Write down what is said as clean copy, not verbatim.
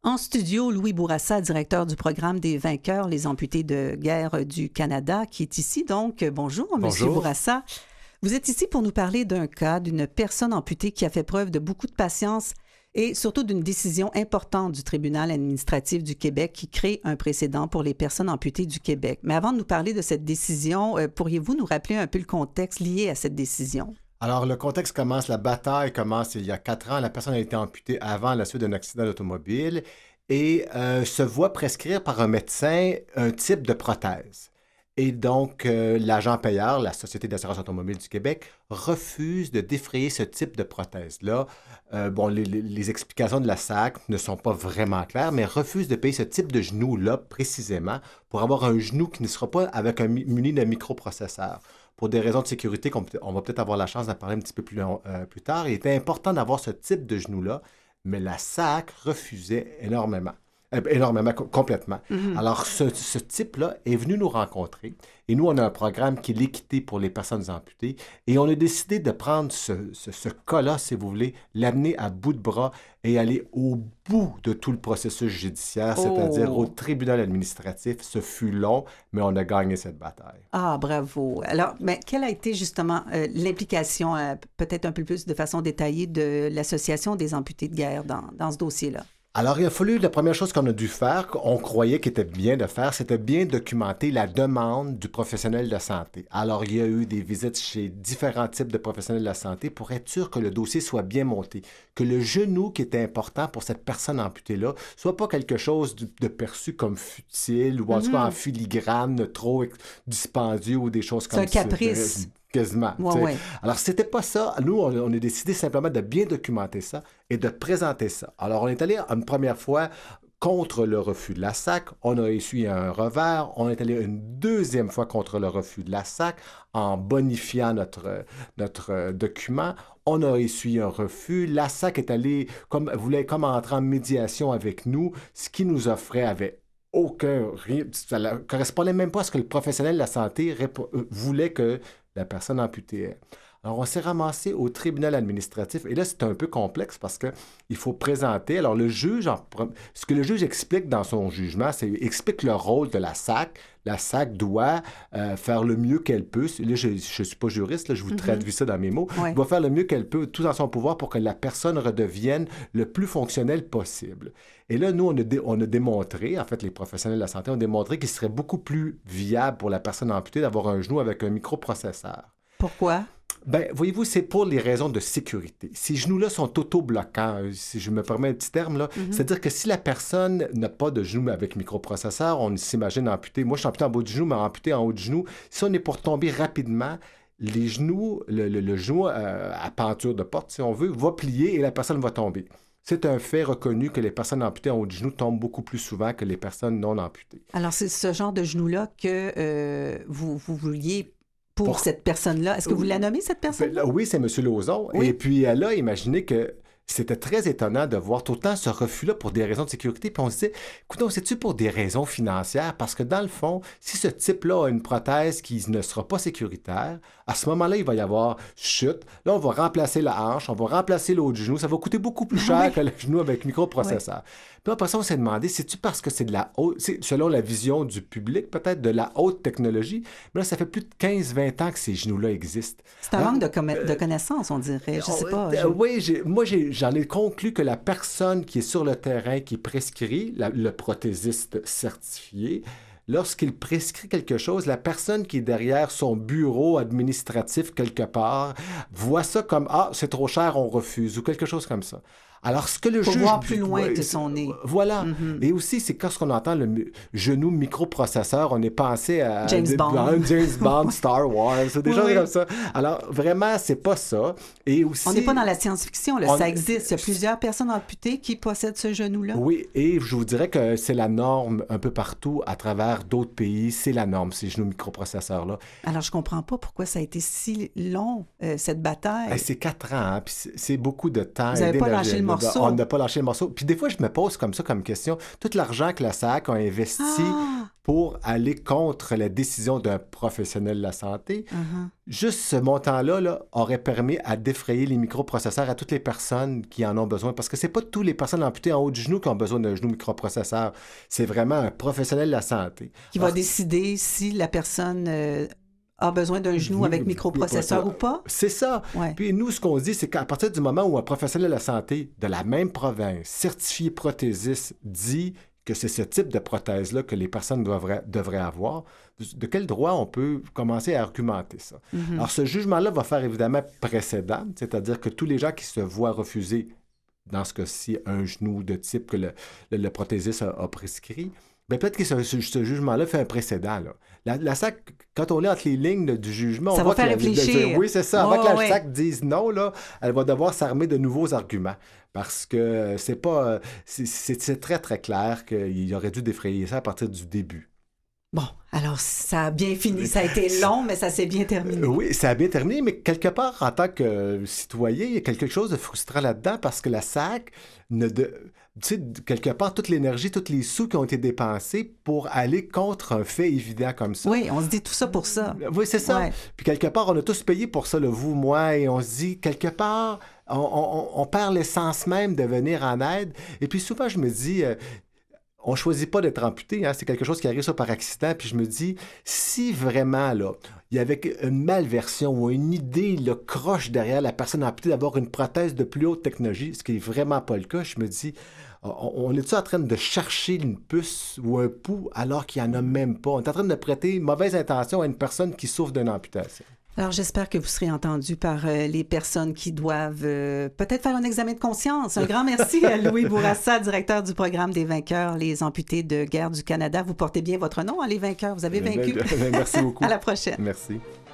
En studio, Louis Bourassa, directeur du programme des vainqueurs, les amputés de guerre du Canada, qui est ici. Donc, bonjour, Monsieur Bourassa. Vous êtes ici pour nous parler d'un cas d'une personne amputée qui a fait preuve de beaucoup de patience et surtout d'une décision importante du tribunal administratif du Québec qui crée un précédent pour les personnes amputées du Québec. Mais avant de nous parler de cette décision, pourriez-vous nous rappeler un peu le contexte lié à cette décision? Alors, le contexte commence, la bataille commence il y a 4 ans. La personne a été amputée avant la suite d'un accident d'automobile et se voit prescrire par un médecin un type de prothèse. Et donc, l'agent payeur, la Société d'assurance automobile du Québec, refuse de défrayer ce type de prothèse-là. Les explications de la SAC ne sont pas vraiment claires, mais refuse de payer ce type de genou-là précisément pour avoir un genou qui ne sera pas avec muni d'un microprocesseur. Pour des raisons de sécurité qu'on va peut-être avoir la chance d'en parler un petit peu plus tard, il était important d'avoir ce type de genou-là, mais la SAC refusait énormément. Complètement. Mm-hmm. Alors, ce type-là est venu nous rencontrer et nous, on a un programme qui est l'équité pour les personnes amputées et on a décidé de prendre ce cas-là, si vous voulez, l'amener à bout de bras et aller au bout de tout le processus judiciaire, c'est-à-dire au tribunal administratif. Ce fut long, mais on a gagné cette bataille. Ah, bravo. Alors, mais quelle a été justement l'implication, peut-être un peu plus de façon détaillée, de l'Association des amputés de guerre dans ce dossier-là? Alors, il a fallu, la première chose qu'on a dû faire, qu'on croyait qu'il était bien de faire, c'était bien documenter la demande du professionnel de santé. Alors, il y a eu des visites chez différents types de professionnels de la santé pour être sûr que le dossier soit bien monté, que le genou qui était important pour cette personne amputée-là soit pas quelque chose de perçu comme futile ou en tout cas en filigrane, trop dispendieux ou des choses comme ça. C'est un caprice. Quasiment. Ouais. Alors, c'était pas ça. Nous, on a décidé simplement de bien documenter ça et de présenter ça. Alors, on est allé une première fois contre le refus de la SAC. On a essuyé un revers. On est allé une deuxième fois contre le refus de la SAC en bonifiant notre document. On a essuyé un refus. La SAC est allée, voulait comme entrer en médiation avec nous, ce qui nous offrait avait ça ne correspondait même pas à ce que le professionnel de la santé voulait que la personne amputée. Alors, on s'est ramassé au tribunal administratif. Et là, c'est un peu complexe parce qu'il faut présenter. Alors, le juge, ce que le juge explique dans son jugement, c'est qu'il explique le rôle de la SAC. La SAC doit faire le mieux qu'elle peut. Là, je ne suis pas juriste, là, je vous traduis ça dans mes mots. Ouais. Elle doit faire le mieux qu'elle peut, tout dans son pouvoir, pour que la personne redevienne le plus fonctionnelle possible. Et là, nous, on a démontré, en fait, les professionnels de la santé ont démontré qu'il serait beaucoup plus viable pour la personne amputée d'avoir un genou avec un microprocesseur. Pourquoi? Bien, voyez-vous, c'est pour les raisons de sécurité. Ces genoux-là sont auto-bloquants, si je me permets un petit terme, là. C'est-à-dire que si la personne n'a pas de genou avec microprocesseur, on s'imagine amputé. Moi, je suis amputé en bas du genou, mais amputé en haut du genou. Si on est pour tomber rapidement, les genoux, le genou à penture de porte, si on veut, va plier et la personne va tomber. C'est un fait reconnu que les personnes amputées en haut du genou tombent beaucoup plus souvent que les personnes non amputées. Alors, c'est ce genre de genou-là que vous vouliez pour cette personne-là. Est-ce que vous la nommez, cette personne-là? Oui, c'est M. Lauzon. Oui. Et puis, elle a imaginé que c'était très étonnant de voir tout le temps ce refus-là pour des raisons de sécurité. Puis on se dit, écoute, c'est-tu pour des raisons financières? Parce que dans le fond, si ce type-là a une prothèse qui ne sera pas sécuritaire, à ce moment-là, il va y avoir chute. Là, on va remplacer la hanche, on va remplacer l'autre genou. Ça va coûter beaucoup plus cher que le genou avec microprocesseur. Puis après ça, on s'est demandé, c'est-tu parce que c'est de la haute, selon la vision du public, peut-être de la haute technologie, mais là, ça fait plus de 15-20 ans que ces genoux-là existent. C'est un manque de connaissances, on dirait. Je sais pas. Oui, j'en ai conclu que la personne qui est sur le terrain, qui prescrit, le prothésiste certifié, lorsqu'il prescrit quelque chose, la personne qui est derrière son bureau administratif quelque part voit ça comme « Ah, c'est trop cher, on refuse » ou quelque chose comme ça. Alors, ce que le juge... Pour voir plus loin de son nez. Voilà. Et aussi, c'est quand on entend le genou microprocesseur, on est pensé à... James Bond, Star Wars, des choses comme ça. Alors, vraiment, c'est pas ça. Et aussi... On n'est pas dans la science-fiction, là. Ça existe. Il y a plusieurs personnes amputées qui possèdent ce genou-là. Oui, et je vous dirais que c'est la norme un peu partout à travers d'autres pays. C'est la norme, ces genoux microprocesseurs-là. Alors, je comprends pas pourquoi ça a été si long, cette bataille. C'est 4 ans, hein, puis c'est beaucoup de temps. Vous n'avez pas lâché le morceau. On n'a pas lâché le morceau. Puis des fois, je me pose comme ça comme question. Tout l'argent que la SAC a investi pour aller contre la décision d'un professionnel de la santé. Juste ce montant-là là, aurait permis à défrayer les microprocesseurs à toutes les personnes qui en ont besoin. Parce que c'est pas toutes les personnes amputées en haut du genou qui ont besoin d'un genou microprocesseur. C'est vraiment un professionnel de la santé. Qui va décider si la personne a besoin d'un genou avec microprocesseur ou pas? C'est ça. Ouais. Puis nous, ce qu'on se dit, c'est qu'à partir du moment où un professionnel de la santé de la même province, certifié prothésiste, dit que c'est ce type de prothèse-là que les personnes devraient avoir, de quel droit on peut commencer à argumenter ça? Alors, ce jugement-là va faire évidemment précédent, c'est-à-dire que tous les gens qui se voient refuser, dans ce cas-ci, un genou de type que le prothésiste a prescrit, bien, peut-être que ce jugement-là fait un précédent. Là. La SAC, quand on lit entre les lignes du jugement, ça on voit va faire réfléchir. Oui, c'est ça. Avant que la SAC dise non, là, elle va devoir s'armer de nouveaux arguments. Parce que c'est pas... c'est très, très clair qu'il aurait dû défrayer ça à partir du début. Bon, alors ça a bien fini. Ça a été long, mais ça s'est bien terminé. Oui, ça a bien terminé, mais quelque part, en tant que citoyen, il y a quelque chose de frustrant là-dedans parce que la SAC tu sais, quelque part, toute l'énergie, tous les sous qui ont été dépensés pour aller contre un fait évident comme ça. Oui, on se dit tout ça pour ça. Oui, c'est ça. Ouais. Puis quelque part, on a tous payé pour ça, vous, moi, et on se dit, quelque part, on perd l'essence même de venir en aide. Et puis souvent, je me dis... on ne choisit pas d'être amputé, hein? C'est quelque chose qui arrive ça par accident. Puis je me dis, si vraiment, là, il y avait une malversion ou une idée là, croche derrière la personne amputée d'avoir une prothèse de plus haute technologie, ce qui n'est vraiment pas le cas, je me dis, on est-tu en train de chercher une puce ou un pouls alors qu'il n'y en a même pas? On est en train de prêter mauvaise intention à une personne qui souffre d'une amputation. Alors, j'espère que vous serez entendu par les personnes qui doivent peut-être faire un examen de conscience. Un grand merci à Louis Bourassa, directeur du programme des vainqueurs, les amputés de guerre du Canada. Vous portez bien votre nom, hein, les vainqueurs. Vous avez vaincu. Merci beaucoup. À la prochaine. Merci.